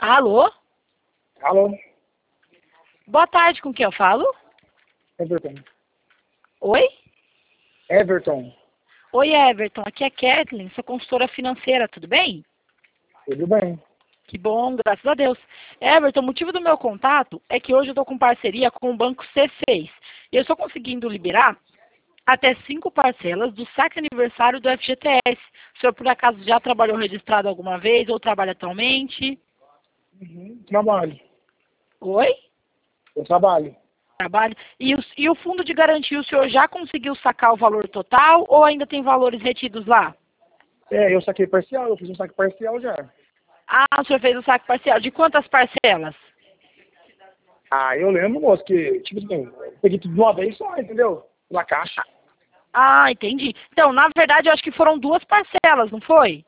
Alô? Alô? Boa tarde, com quem eu falo? Everton. Oi? Everton. Oi, Everton. Aqui é Kathleen, sou consultora financeira, tudo bem? Tudo bem? Que bom, graças a Deus. Everton, o motivo do meu contato é que hoje eu estou com parceria com o Banco C6. E eu estou conseguindo liberar até 5 parcelas do saque aniversário do FGTS. O senhor, por acaso, já trabalhou registrado alguma vez ou trabalha atualmente? Trabalho. Oi? Eu trabalho. Trabalho. E o fundo de garantia, o senhor já conseguiu sacar o valor total ou ainda tem valores retidos lá? Eu saquei parcial, eu fiz um saque parcial já. Ah, o senhor fez o saque parcial. De quantas parcelas? Eu lembro, moço, que, tipo assim, eu peguei tudo de uma vez só, entendeu? Pela caixa. Ah, entendi. Então, na verdade, eu acho que foram 2 parcelas, não foi?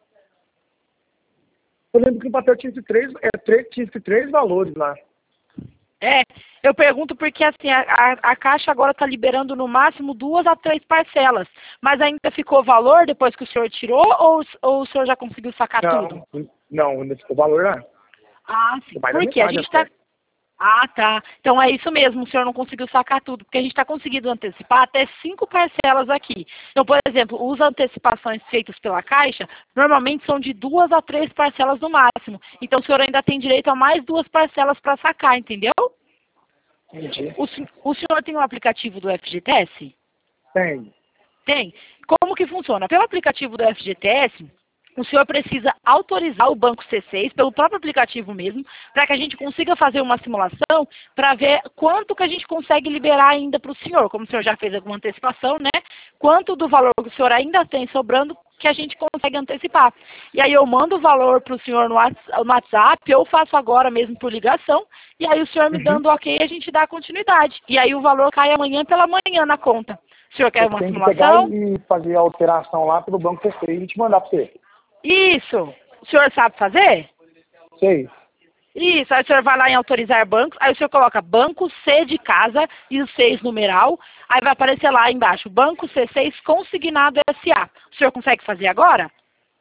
Eu lembro que no papel tinha que três valores lá. É, eu pergunto porque assim, a Caixa agora está liberando no máximo 2 a 3 parcelas. Mas ainda ficou valor depois que o senhor tirou ou o senhor já conseguiu sacar tudo? Não, ainda ficou valor lá. Ah, sim. Mais da Porque a metade gente está... até. Ah, tá. Então é isso mesmo, o senhor não conseguiu sacar tudo, porque a gente está conseguindo antecipar até 5 parcelas aqui. Então, por exemplo, as antecipações feitas pela Caixa, normalmente são de 2 a 3 parcelas no máximo. Então, o senhor ainda tem direito a mais 2 parcelas para sacar, entendeu? Entendi. O senhor tem um aplicativo do FGTS? Tem. Tem. Como que funciona? Pelo aplicativo do FGTS, o senhor precisa autorizar o Banco C6, pelo próprio aplicativo mesmo, para que a gente consiga fazer uma simulação para ver quanto que a gente consegue liberar ainda para o senhor. Como o senhor já fez alguma antecipação, né? Quanto do valor que o senhor ainda tem sobrando que a gente consegue antecipar. E aí eu mando o valor para o senhor no WhatsApp, eu faço agora mesmo por ligação, e aí o senhor me dando ok, a gente dá continuidade. E aí o valor cai amanhã pela manhã na conta. O senhor quer Eu uma tenho que pegar simulação? e fazer a alteração lá pelo banco C6 e te mandar pra você. Isso. O senhor sabe fazer? Sei. Isso, aí o senhor vai lá em autorizar bancos, aí o senhor coloca banco C de casa e o 6 numeral, aí vai aparecer lá embaixo, banco C6 consignado SA. O senhor consegue fazer agora?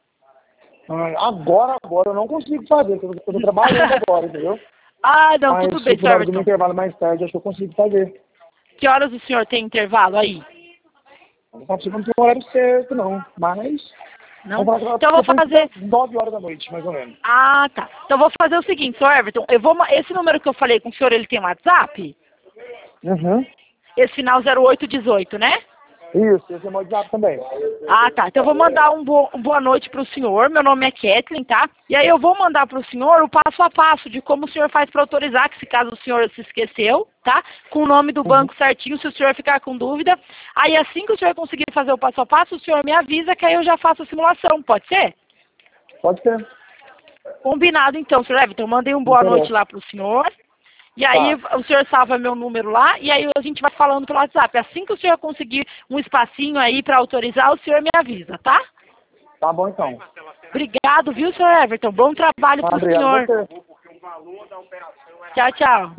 Agora eu não consigo fazer, porque eu tô trabalhando agora, entendeu? Ah, não, Mas tudo se bem, for senhor na hora do meu Everton. intervalo mais tarde, acho que eu consigo fazer. Que horas o senhor tem intervalo aí? Não consigo, não tem um horário certo, não. Mas, Não? vamos falar Então eu vou depois fazer... das 9 horas da noite, mais ou menos. Ah, tá. Então eu vou fazer o seguinte, senhor Everton, esse número que eu falei com o senhor, ele tem WhatsApp? Uhum. Esse final 0818, né? Isso, esse é o meu WhatsApp também. Ah, tá. Então eu vou mandar boa noite para o senhor. Meu nome é Kathleen, tá? E aí eu vou mandar para o senhor o passo a passo de como o senhor faz para autorizar, que se caso o senhor se esqueceu, tá? Com o nome do banco certinho, se o senhor ficar com dúvida. Aí assim que o senhor conseguir fazer o passo a passo, o senhor me avisa que aí eu já faço a simulação, pode ser? Pode ser. Combinado então, senhor Everton. Mandei boa noite Interessa. lá para o senhor. E aí Tá. o senhor salva meu número lá e aí a gente vai falando pelo WhatsApp. Assim que o senhor conseguir um espacinho aí para autorizar, o senhor me avisa, tá? Tá bom, então. Obrigado, viu, senhor Everton? Bom trabalho para o Obrigado a senhor. você. Tchau, tchau.